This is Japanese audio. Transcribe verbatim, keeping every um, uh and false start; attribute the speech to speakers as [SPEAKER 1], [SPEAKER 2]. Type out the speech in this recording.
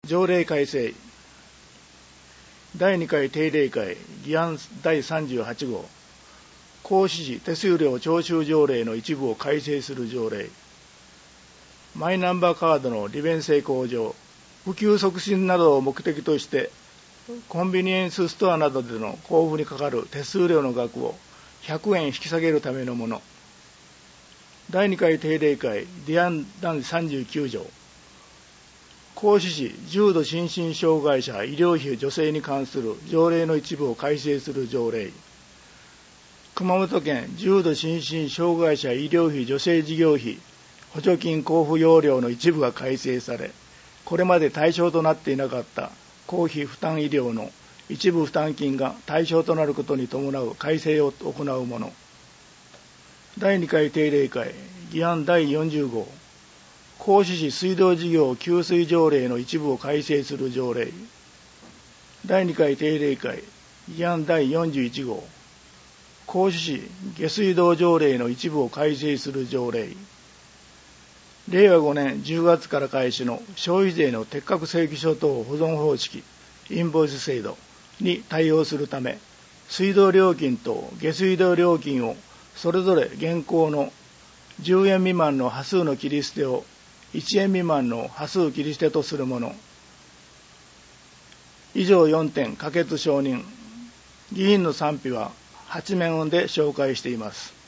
[SPEAKER 1] 条例改正だいにかい定例会議案だいさんじゅうはち号行使時手数料徴収条例の一部を改正する条例。マイナンバーカードの利便性向上、普及促進などを目的としてコンビニエンスストアなどでの交付にかかる手数料の額をひゃくえん引き下げるためのもの。だいにかい定例会議案だいさんじゅうきゅう条行使時重度心身障害者医療費助成に関する条例の一部を改正する条例。熊本県重度心身障害者医療費助成事業費補助金交付要領の一部が改正され、これまで対象となっていなかった公費負担医療の一部負担金が対象となることに伴う改正を行うもの。だいにかい定例会議案だいよんじゅう号行使時水道事業給水条例の一部を改正する条例。だいにかい定例会議案だいよんじゅういち号行使時下水道条例の一部を改正する条例。れいわごねんじゅうがつから開始の消費税の適格請求書等保存方式インボイス制度に対応するため、水道料金と下水道料金をそれぞれ現行のじゅうえん未満の端数の切り捨てをいちえん未満の端数切り捨てとするもの。以上よんてん可決承認。議員の賛否ははちめんで紹介しています。